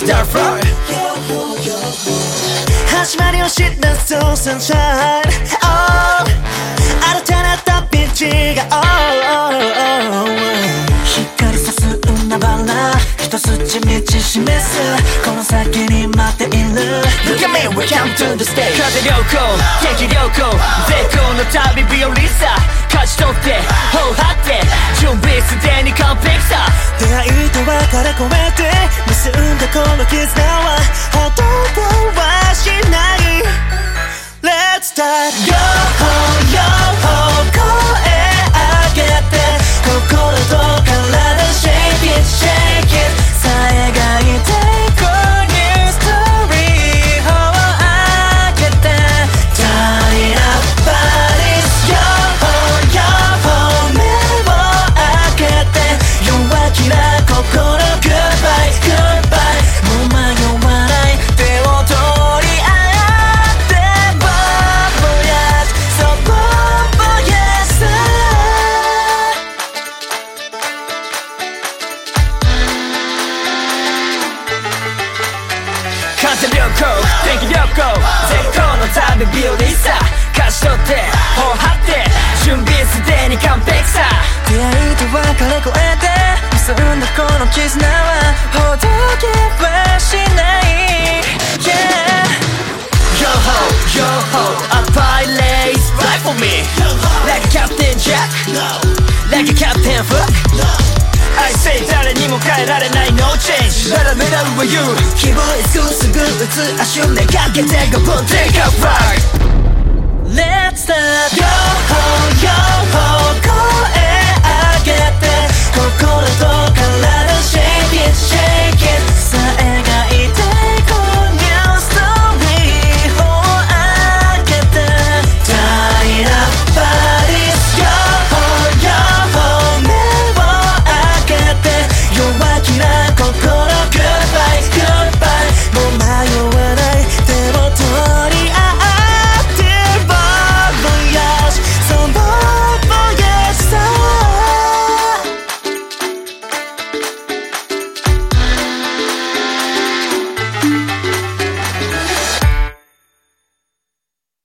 Dark Floor 始まりを知った So Sunshine Oh 新たな旅路が光さす海原一筋道示すこの先に待っている Look at me, welcome to the stage 風良好、天気良好絶好の旅日和さ勝ち取って頬張って準備すでに完璧さ出会いと別れ越えて結んだこの絆はほとぼはしない Let's start Yo ho yo ho 声上げて心と体 Shake it shake it さえ描いて Good new story 頬を上げて Turn it up bodies Yo ho yo ho 目を開けて弱気な心 Goodbye goodbye もう迷わない手を取り合ってボボヤそうボボヤさ風良好天気良好絶好の旅日和さ勝ち取って頬張って準備すでに完璧さ出会いと別れ越えて結んだこの絆はほどけはしない Yeah Yo ho yo ho a pilot fly for me Like a Captain Jack Like a Captain Hook I say 誰にも変えられない No change なら狙うは You 希望へすぐ打つ足をめがけて Go on take a ride Let's start Yo ho yo ho 声